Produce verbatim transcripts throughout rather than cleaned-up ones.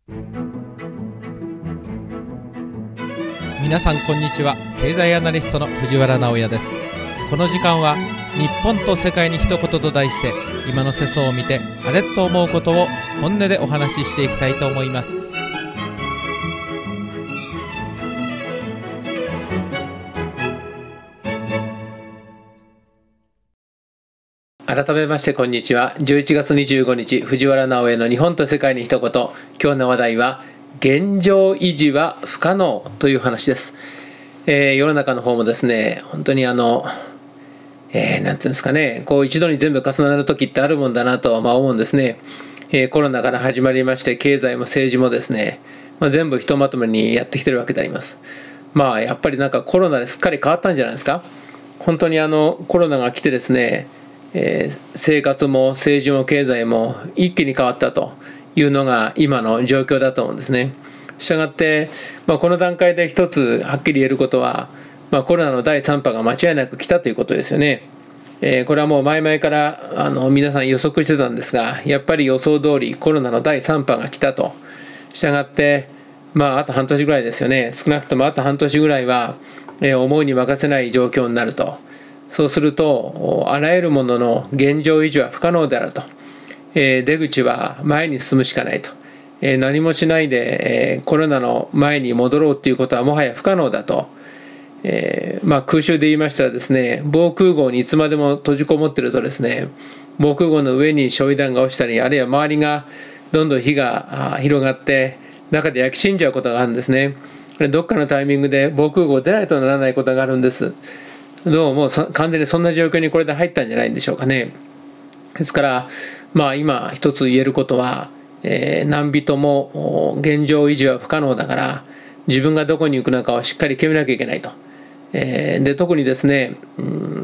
皆さんこんにちは。経済アナリストの藤原直也です。この時間は日本と世界に一言と題して、今の世相を見てあれっと思うことを本音でお話ししていきたいと思います。改めましてこんにちは。じゅういちがつにじゅうごにち、藤原直也の日本と世界に一言。今日の話題は現状維持は不可能という話です。えー、世の中の方もですね、本当にあの、えー、なんていうんですかね、こう一度に全部重なる時ってあるもんだなと、まあ、思うんですね。えー、コロナから始まりまして、経済も政治もですね、まあ、全部ひとまとめにやってきてるわけであります。まあやっぱりなんかコロナですっかり変わったんじゃないですか。本当にあのコロナが来てですね、えー、生活も政治も経済も一気に変わったというのが今の状況だと思うんですね。したがって、まあ、この段階で一つはっきり言えることは、まあ、コロナのだいさん波が間違いなく来たということですよね。えー、これはもう前々からあの皆さん予測してたんですが、やっぱり予想通りコロナのだいさん波が来たと。したがって、まあ、あと半年ぐらいですよね。少なくともあと半年ぐらいは、えー、思うに任せない状況になると。そうするとあらゆるものの現状維持は不可能であると。えー、出口は前に進むしかないと。えー、何もしないで、えー、コロナの前に戻ろうということはもはや不可能だと。えーまあ、空襲で言いましたらですね、防空壕にいつまでも閉じこもってるとですね、防空壕の上に焼夷弾が落ちたり、あるいは周りがどんどん火が広がって中で焼き死んじゃうことがあるんですね。どっかのタイミングで防空壕出ないとならないことがあるんです。どうも完全にそんな状況にこれで入ったんじゃないんでしょうかね。ですからまあ今一つ言えることは、えー、何人も現状維持は不可能だから自分がどこに行くのかをしっかり決めなきゃいけないと。えー、で特にですね、うん、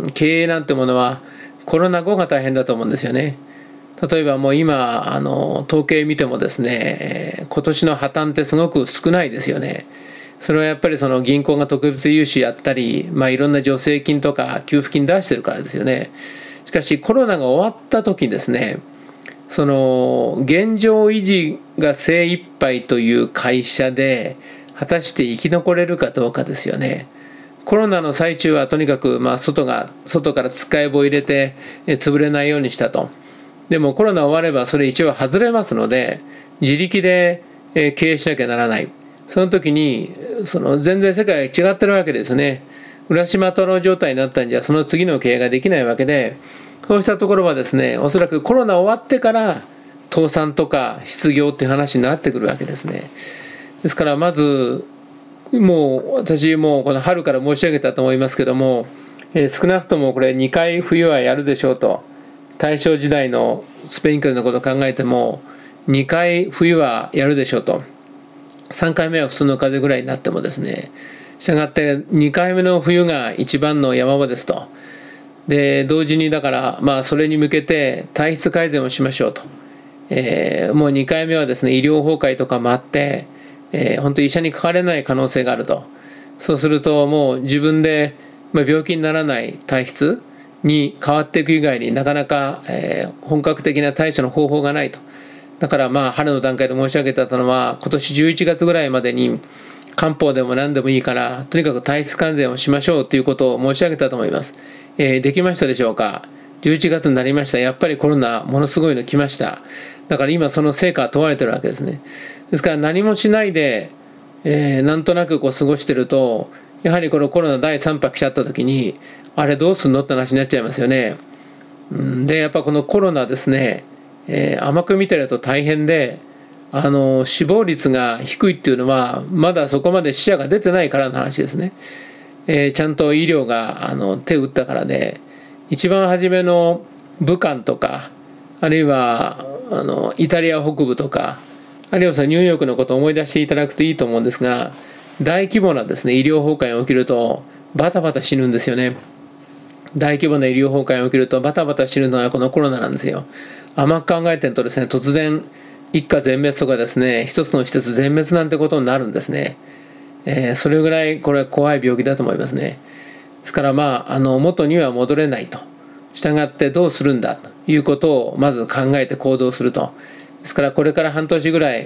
経営なんてものはコロナ後が大変だと思うんですよね。例えばもう今あの統計見てもですね、今年の破綻ってすごく少ないですよね。それはやっぱりその銀行が特別融資やったり、まあ、いろんな助成金とか給付金出してるからですよね。しかしコロナが終わった時にですね、その現状維持が精一杯という会社で果たして生き残れるかどうかですよね。コロナの最中はとにかくまあ外が外からつっかえ棒を入れて潰れないようにしたと。でもコロナ終わればそれ一応外れますので自力で経営しなきゃならない。その時にその全然世界が違ってるわけですね。浦島太郎状態になったんじゃその次の経営ができないわけで、そうしたところはですね、おそらくコロナ終わってから倒産とか失業っていう話になってくるわけですね。ですからまずもう私もこの春から申し上げたと思いますけども、えー、少なくともこれにかい冬はやるでしょうと。大正時代のスペイン風邪のことを考えてもにかい冬はやるでしょうと。さんかいめは普通の風邪ぐらいになってもですね、したがってにかいめの冬が一番の山場ですと。で同時にだからまあそれに向けて体質改善をしましょうと。えー、もうにかいめはですね医療崩壊とかもあって、えー、本当に医者にかかれない可能性があると。そうするともう自分で、まあ、病気にならない体質に変わっていく以外になかなか、えー、本格的な対処の方法がないと。だからまあ春の段階で申し上げたのは今年じゅういちがつぐらいまでに漢方でも何でもいいからとにかく体質改善をしましょうということを申し上げたと思います。えー、できましたでしょうか。じゅういちがつになりました。やっぱりコロナものすごいの来ました。だから今その成果は問われてるわけですね。ですから何もしないで、えー、なんとなくこう過ごしてるとやはりこのコロナだいさん波来ちゃった時にあれどうすんのって話になっちゃいますよね。でやっぱこのコロナですね、えー、甘く見てると大変で、あの死亡率が低いっていうのはまだそこまで死者が出てないからの話ですね。えー、ちゃんと医療があの手を打ったからで、一番初めの武漢とかあるいはあのイタリア北部とかあるいはニューヨークのことを思い出していただくといいと思うんですが、大規模なですね医療崩壊が起きるとバタバタ死ぬんですよね。大規模な医療崩壊が起きるとバタバタ死ぬのはこのコロナなんですよ。甘く考えてるとですね、突然一家全滅とかですね、一つの施設全滅なんてことになるんですね。えー、それぐらいこれは怖い病気だと思いますね。ですからまああの元には戻れないと。従ってどうするんだということをまず考えて行動すると。ですからこれから半年ぐらい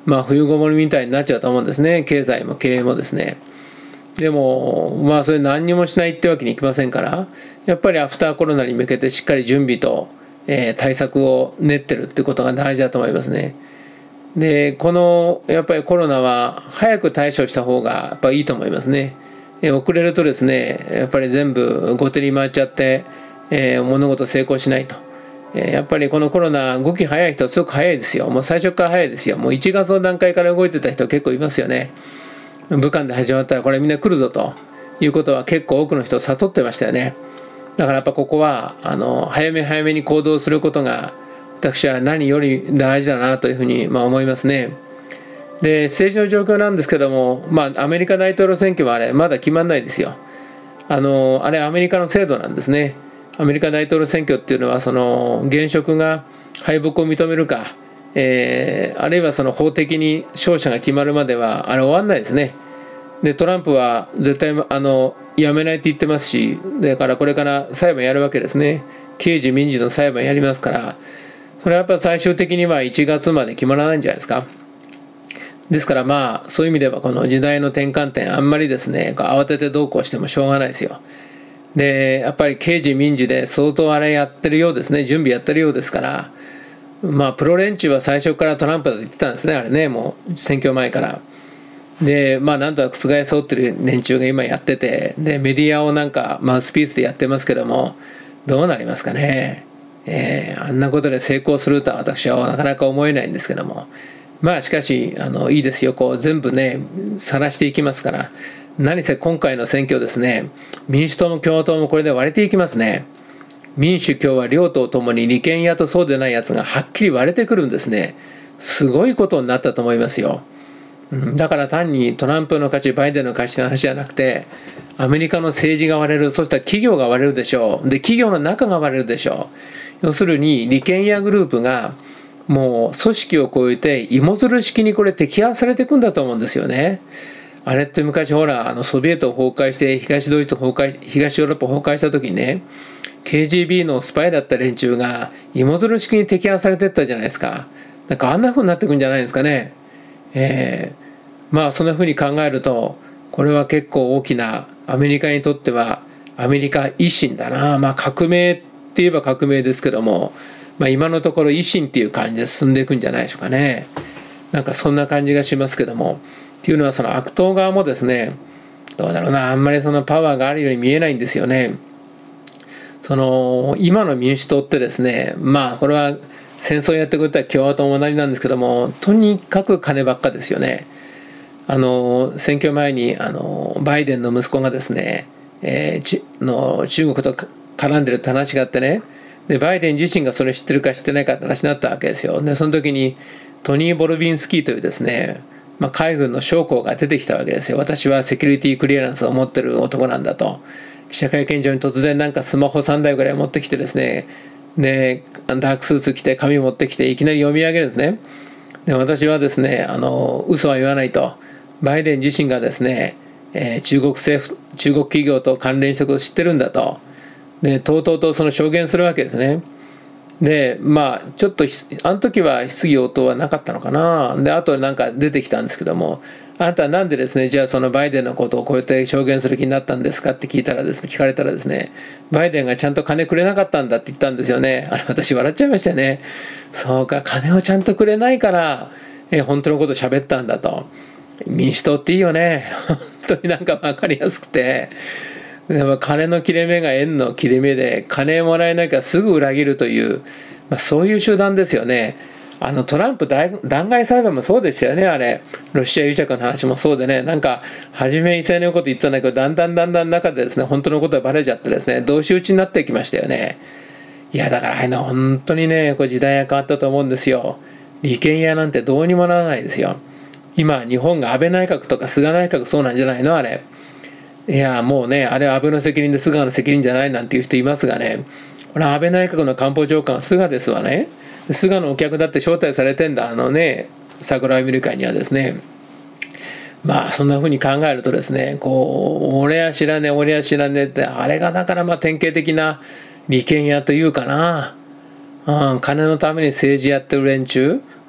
まあ冬ごもりみたいになっちゃうと思うんですね。経済も経営もですね。でもまあそれ何にもしないってわけにいきませんから、やっぱりアフターコロナに向けてしっかり準備と、えー、対策を練ってるってことが大事だと思いますね。でこのやっぱりコロナは早く対処した方がやっぱいいと思いますね。えー、遅れるとですねやっぱり全部後手に回っちゃって、えー、物事成功しないと。やっぱりこのコロナ動き早い人はすごく早いですよ。もう最初から早いですよ。もういちがつの段階から動いてた人結構いますよね。武漢で始まったらこれみんな来るぞということは結構多くの人悟ってましたよね。だからやっぱここはあの早め早めに行動することが私は何より大事だなというふうにまあ思いますね。で政治の状況なんですけども、まあ、アメリカ大統領選挙はあれまだ決まんないですよ。あのあれアメリカの制度なんですね。アメリカ大統領選挙っていうのはその現職が敗北を認めるか、えー、あるいはその法的に勝者が決まるまではあれ終わんないですね。でトランプは絶対あのやめないって言ってますし、だからこれから裁判やるわけですね。刑事民事の裁判やりますから、それはやっぱ最終的にはいちがつまで決まらないんじゃないですか。ですからまあそういう意味ではこの時代の転換点あんまりですね慌ててどうこうしてもしょうがないですよ。でやっぱり刑事民事で相当あれやってるようですね。準備やってるようですから、まあプロ連中は最初からトランプだと言ってたんですね。あれね、もう選挙前から。でまあなんとなく覆そうってる連中が今やってて、でメディアをなんかマウスピースでやってますけども、どうなりますかね。えー、あんなことで成功するとは私はなかなか思えないんですけども、まあしかしあのいいですよ。こう全部ね晒していきますから。何せ今回の選挙ですね、民主党も共和党もこれで割れていきますね。民主共和両党ともに利権野とそうでないやつがはっきり割れてくるんですね。すごいことになったと思いますよ。だから単にトランプの勝ちバイデンの勝ちの話じゃなくて、アメリカの政治が割れる、そしたら企業が割れるでしょう。で企業の中が割れるでしょう。要するに利権野グループがもう組織を超えて芋づる式にこれ摘発されていくんだと思うんですよね。あれって昔ほらあのソビエト崩壊して東ドイツ崩壊東ヨーロッパ崩壊した時にね ケージービー のスパイだった連中が芋づる式に摘発されてったじゃないですか。なんかあんな風になってくんじゃないですかね。えー、まあそんな風に考えるとこれは結構大きなアメリカにとってはアメリカ維新だな。まあ革命って言えば革命ですけども、まあ、今のところ維新っていう感じで進んでいくんじゃないでしょうかね。なんかそんな感じがしますけども、っていうのはその悪党側もですね、どうだろうな、あんまりそのパワーがあるように見えないんですよね。その今の民主党ってですね、まあこれは戦争やってくれたら共和党も同じなんですけども、とにかく金ばっかですよね。あの選挙前にあのバイデンの息子がですね、えー、ちの中国と絡んでるって話があってね、でバイデン自身がそれ知ってるか知ってないかって話になったわけですよ。でその時にトニー・ボルビンスキーというですね、まあ、海軍の将校が出てきたわけですよ。私はセキュリティクリアランスを持ってる男なんだと。記者会見場に突然なんかスマホさんだいぐらい持ってきてですね、でダークスーツ着て紙持ってきていきなり読み上げるんですね。で私はですね、あの嘘は言わないと。バイデン自身がですね、えー、中国政府中国企業と関連したことを知ってるんだと。でとうとうとその証言するわけですね。でまあちょっとあの時は質疑応答はなかったのかな。であとなんか出てきたんですけども、あなたはなんでですね、じゃあそのバイデンのことをこうやって証言する気になったんですかって聞いたらですね、聞かれたらですね、バイデンがちゃんと金くれなかったんだって言ったんですよね。あれ私笑っちゃいましたよね。そうか、金をちゃんとくれないからえ本当のこと喋ったんだと。民主党っていいよね。本当になんか分かりやすくて。でも金の切れ目が縁の切れ目で、金もらえなきゃすぐ裏切るという、まあ、そういう集団ですよね。あのトランプ弾劾裁判もそうでしたよね。あれロシア癒着の話もそうでね、なんか初め威勢のこと言ったんだけど、だんだんだんだん中でですね本当のことがバレちゃってですね、同士討ちになってきましたよね。いやだからあれの本当にね、こう時代が変わったと思うんですよ。利権屋なんてどうにもならないですよ。今日本が安倍内閣とか菅内閣そうなんじゃないのあれ。いやもうね、あれは安倍の責任で菅の責任じゃないなんていう人いますがね、これは安倍内閣の官房長官は菅ですわね。菅のお客だって招待されてんだ、あのね桜を見る会にはですね。まあそんな風に考えるとですね、こう俺は知らねえ俺は知らねえって、あれがだからまあ典型的な利権屋というかな、うん、金のために政治やってる連中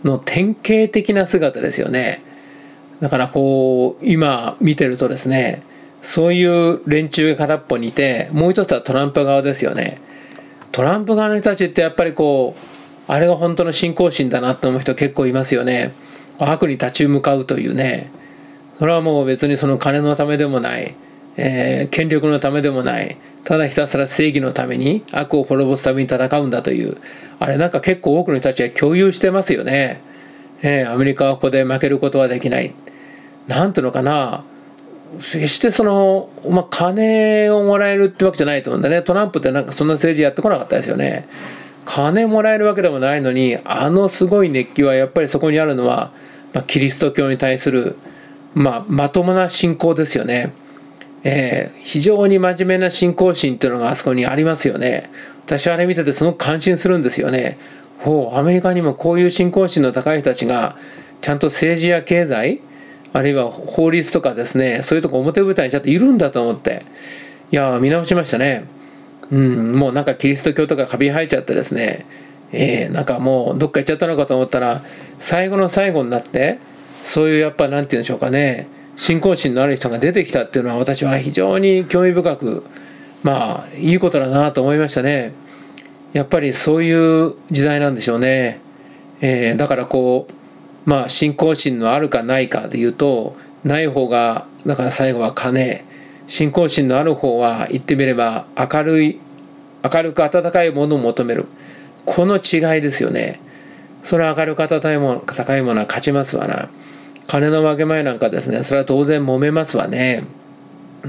の典型的な姿ですよね。だからこう今見てるとですね、そういう連中が片っぽにいて、もう一つはトランプ側ですよね。トランプ側の人たちってやっぱりこうあれが本当の信仰心だなと思う人結構いますよね。悪に立ち向かうというね。それはもう別にその金のためでもない、えー、権力のためでもない、ただひたすら正義のために悪を滅ぼすために戦うんだという、あれなんか結構多くの人たちが共有してますよね。えー、アメリカはここで負けることはできない。なんていうのかな、決してその、まあ、金をもらえるってわけじゃないと思うんだね。トランプってなんかそんな政治やってこなかったですよね。金もらえるわけでもないのに、あのすごい熱気はやっぱりそこにあるのは、まあ、キリスト教に対する、まあ、まともな信仰ですよね。えー、非常に真面目な信仰心っていうのがあそこにありますよね。私あれ見ててすごく感心するんですよね。ほう、アメリカにもこういう信仰心の高い人たちがちゃんと政治や経済、あるいは法律とかですね、そういうとこ表舞台にちゃんといるんだと思って、いや見直しましたね。うん、もうなんかキリスト教とかカビ生えちゃってですね、えー、なんかもうどっか行っちゃったのかと思ったら、最後の最後になってそういうやっぱなんて言うんでしょうかね、信仰心のある人が出てきたっていうのは私は非常に興味深く、まあいいことだなと思いましたね。やっぱりそういう時代なんでしょうね。えー、だからこうまあ信仰心のあるかないかでいうと、ない方がだから最後は金、信仰心のある方は言ってみれば明るい明るく温かいものを求める、この違いですよね。それは明るく温かいもの高いものは勝ちますわな。金の分け前なんかですね、それは当然揉めますわね。うん、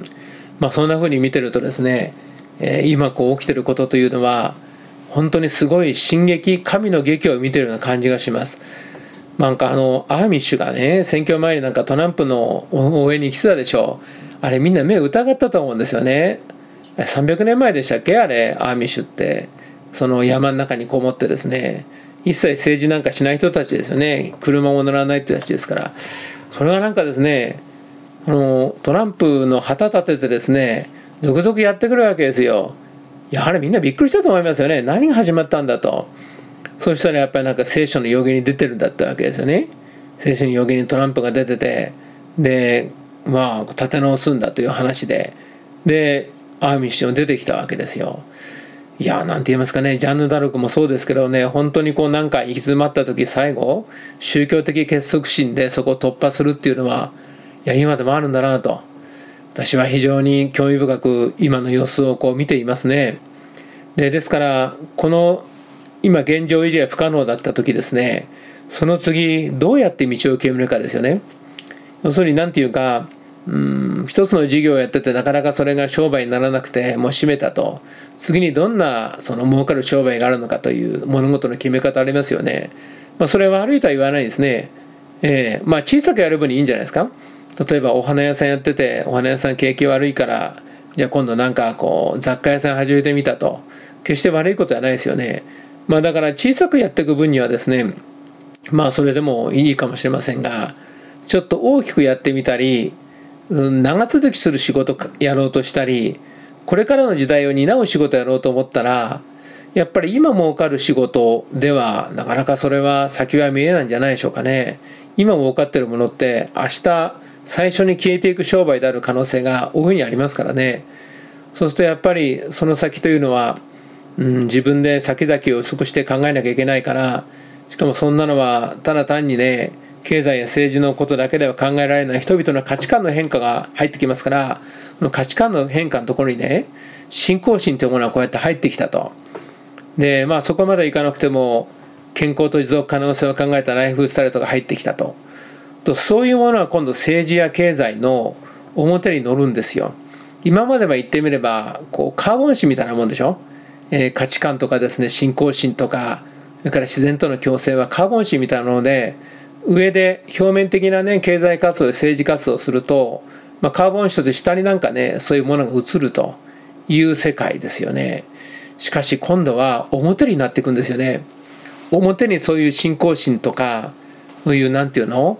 まあそんな風に見てるとですね、えー、今こう起きてることというのは本当にすごい進撃、神の劇を見てるような感じがします。なんかあのアーミッシュがね、選挙前になんかトランプの応援に来てたでしょ。あれみんな目を疑ったと思うんですよね。さんびゃくねんまえでしたっけ、あれアーミッシュって。その山の中にこもってですね、一切政治なんかしない人たちですよね。車も乗らないって人たちですから。それがなんかですね、あのトランプの旗立ててですね、続々やってくるわけですよ。いやあれみんなびっくりしたと思いますよね。何が始まったんだと。そうしたらやっぱりなんか聖書の予言に出てるんだったわけですよね。聖書の予言にトランプが出てて、でまあ立て直すんだという話で、でアーミッシュも出てきたわけですよ。いやなんて言いますかね、ジャンヌ・ダルクもそうですけどね、本当にこうなんか行き詰まった時、最後宗教的結束心でそこを突破するっていうのは、いや今でもあるんだなと、私は非常に興味深く今の様子をこう見ていますね。でですからこの今現状維持が不可能だった時ですね、その次どうやって道を決めるかですよね。要するに何ていうか、うーん一つの事業をやっててなかなかそれが商売にならなくてもう閉めたと、次にどんなその儲かる商売があるのかという物事の決め方ありますよね。まあ、それは悪いとは言わないですね。えー、まあ小さくやる分にいいんじゃないですか。例えばお花屋さんやってて、お花屋さん景気悪いからじゃあ今度なんかこう雑貨屋さん始めてみたと、決して悪いことはないですよね。まあだから小さくやっていく分にはですね、まあそれでもいいかもしれませんが、ちょっと大きくやってみたり、長続きする仕事やろうとしたり、これからの時代を担う仕事やろうと思ったら、やっぱり今儲かる仕事ではなかなかそれは先は見えないんじゃないでしょうかね。今儲かってるものって明日最初に消えていく商売である可能性が大いにありますからね。そうするとやっぱりその先というのは、うん、自分で先々を予測して考えなきゃいけないから、しかもそんなのはただ単にね、経済や政治のことだけでは考えられない人々の価値観の変化が入ってきますから、その価値観の変化のところにね、信仰心というものはこうやって入ってきたと。でまあそこまでいかなくても健康と持続可能性を考えたライフスタイルとか入ってきたと。とそういうものは今度政治や経済の表に乗るんですよ。今までは言ってみればこうカーボン紙みたいなもんでしょ。えー、価値観とかですね、信仰心とか、それから自然との共生はカーボン紙みたいなので、上で表面的なね経済活動で政治活動をすると、まあ、カーボン一つ下になんかねそういうものが映るという世界ですよね。しかし今度は表になっていくんですよね。表にそういう信仰心とかそういうなんていうの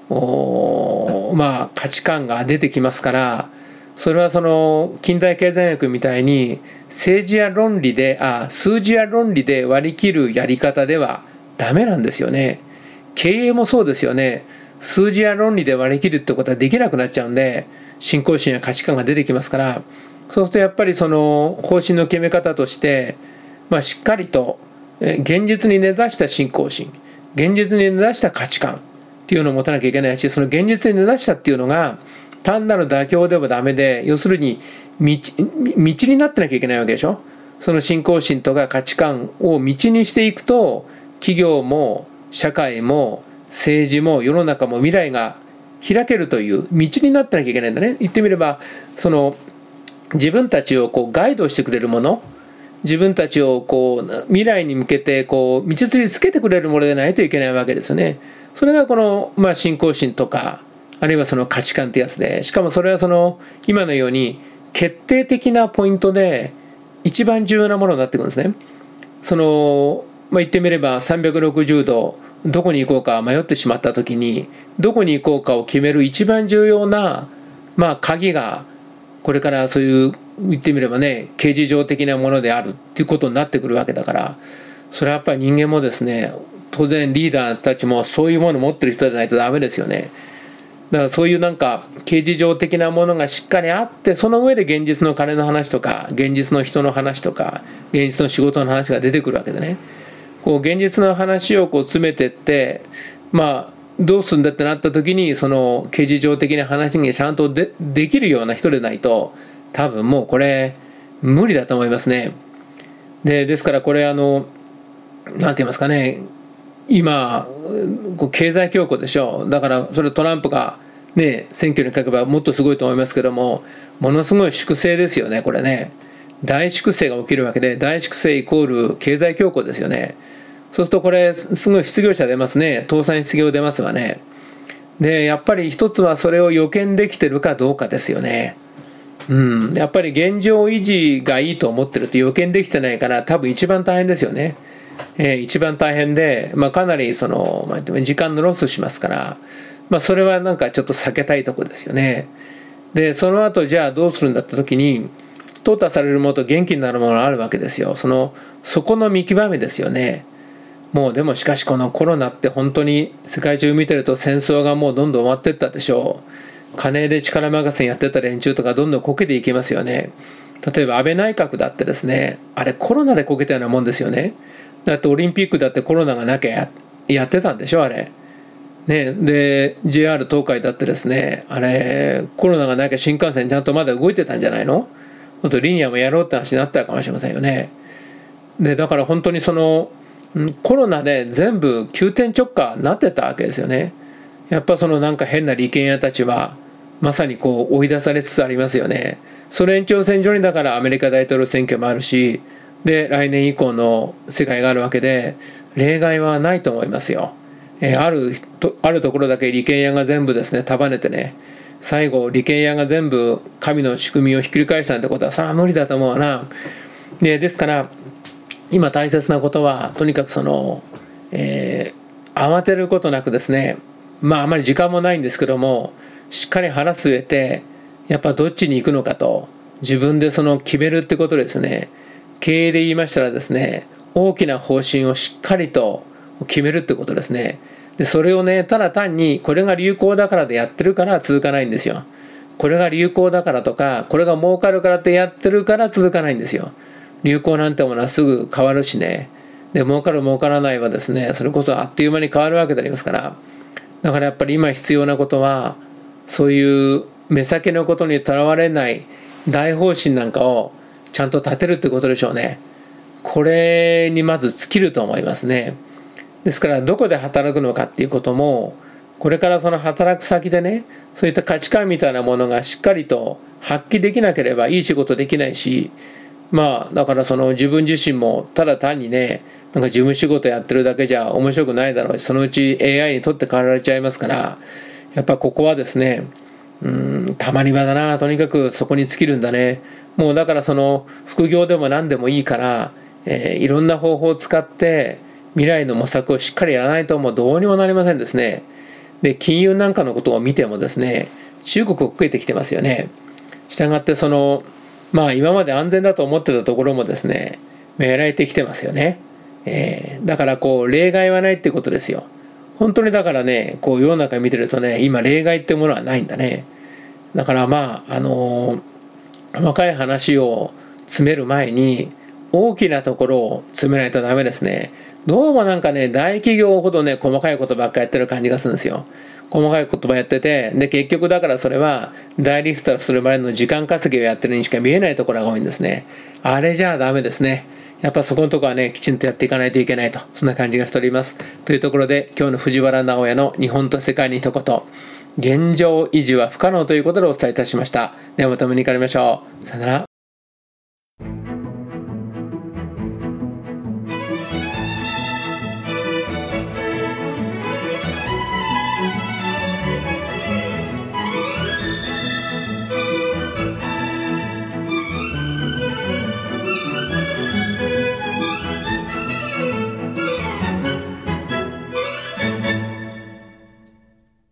まあ価値観が出てきますから、それはその近代経済学みたいに政治や論理であ数字や論理で割り切るやり方ではダメなんですよね。 経営もそうですよね。数字や論理で割り切るってことはできなくなっちゃうんで、信仰心や価値観が出てきますから、そうするとやっぱりその方針の決め方として、まあ、しっかりと現実に根ざした信仰心、現実に根ざした価値観っていうのを持たなきゃいけないし、その現実に根ざしたっていうのが単なる妥協でもダメで、要するに道、道になってなきゃいけないわけでしょ。その信仰心とか価値観を道にしていくと、企業も社会も政治も世の中も未来が開けるという道になってなきゃいけないんだね。言ってみれば、その自分たちをこうガイドしてくれるもの、自分たちをこう未来に向けてこう道筋つけてくれるものでないといけないわけですよね。それがこの、まあ、信仰心とか、あるいはその価値観ってやつで、しかもそれはその今のように決定的なポイントで一番重要なものになってくるんですね。その、まあ、言ってみればさんびゃくろくじゅうどどこに行こうか迷ってしまった時に、どこに行こうかを決める一番重要な、まあ、鍵がこれからそういう言ってみればね、刑事上的なものであるっていうことになってくるわけだから、それはやっぱり人間もですね、当然リーダーたちもそういうものを持ってる人じゃないとダメですよね。だからそういうなんか刑事上的なものがしっかりあって、その上で現実の金の話とか現実の人の話とか現実の仕事の話が出てくるわけでね、こう現実の話をこう詰めてって、まあどうするんだってなった時に、その刑事上的な話にちゃんと で, できるような人でないと、多分もうこれ無理だと思いますね。でですからこれあのなんて言いますかね、今こう経済恐慌でしょ。だからそれトランプがね選挙に書けばもっとすごいと思いますけども、ものすごい粛清ですよね。これね、大粛清が起きるわけで、大粛清イコール経済恐慌ですよね。そうするとこれすごい失業者出ますね。倒産失業出ますわね。でやっぱり一つはそれを予見できてるかどうかですよね。うん、やっぱり現状維持がいいと思ってると予見できてないから、多分一番大変ですよね。えー、一番大変で、まあ、かなりその、まあ、時間のロスしますから、まあ、それはなんかちょっと避けたいとこですよね。でその後じゃあどうするんだった時に、淘汰されるものと元気になるものがあるわけですよ。そのそこの見極めですよね。もうでもしかしこのコロナって本当に世界中見てると、戦争がもうどんどん終わってったでしょう。金で力任せにやってた連中とかどんどんこけていきますよね。例えば安倍内閣だってですね、あれコロナでこけたようなもんですよね。だってオリンピックだってコロナがなきゃ や, やってたんでしょあれ。ね、で ジェイアール 東海だってですね、あれコロナがなきゃ新幹線ちゃんとまだ動いてたんじゃないの？あとリニアもやろうって話になったかもしれませんよね。でだから本当にそのコロナで全部急転直下になってたわけですよね。やっぱそのなんか変な利権屋たちはまさにこう追い出されつつありますよね。それ延長線上にだからアメリカ大統領選挙もあるし、で来年以降の世界があるわけで、例外はないと思いますよ。えー、あるとあるところだけ利権屋が全部ですね束ねてね、最後利権屋が全部神の仕組みをひっくり返したなんてことはそれは無理だと思うわな。でですから今大切なことはとにかくその、えー、慌てることなくですね、まああまり時間もないんですけども、しっかり腹据えてやっぱどっちに行くのかと自分でその決めるってことですね。経営で言いましたらですね、大きな方針をしっかりと決めるってことですね。でそれをね、ただ単にこれが流行だからでやってるから続かないんですよ。これが流行だからとか、これが儲かるからってやってるから続かないんですよ。流行なんてものはすぐ変わるしね。で儲かる儲からないはですね、それこそあっという間に変わるわけでありますから。だからやっぱり今必要なことは、そういう目先のことにとらわれない大方針なんかをちゃんと立てるってことでしょうね。これにまず尽きると思いますね。ですからどこで働くのかっていうことも、これからその働く先でね、そういった価値観みたいなものがしっかりと発揮できなければいい仕事できないし、まあだからその自分自身もただ単にね、なんか事務仕事やってるだけじゃ面白くないだろうし、そのうち エーアイ に取って代わられちゃいますから、やっぱここはですね、うーんたまり場だな、とにかくそこに尽きるんだね。もうだからその副業でも何でもいいから、えー、いろんな方法を使って未来の模索をしっかりやらないともうどうにもなりませんですね。で金融なんかのことを見てもですね、中国を増えてきてますよね。したがってそのまあ今まで安全だと思ってたところもですね、やられてきてますよね。えー、だからこう例外はないってことですよ。 本当にだからね、こう世の中見てるとね、今例外ってものはないんだね。だからまああの細かい話を詰める前に大きなところを詰めないとダメですね。どうもなんかね、大企業ほどね、細かいことばっかやってる感じがするんですよ。細かい言葉やってて、で結局だからそれは大リストラするまでの時間稼ぎをやってるにしか見えないところが多いんですね。あれじゃあダメですね。やっぱそこのところはね、きちんとやっていかないといけないと、そんな感じがしております。というところで、今日の藤原直哉の日本と世界に一言、現状維持は不可能ということでお伝えいたしました。ではまたお目にかかりましょう。さよなら。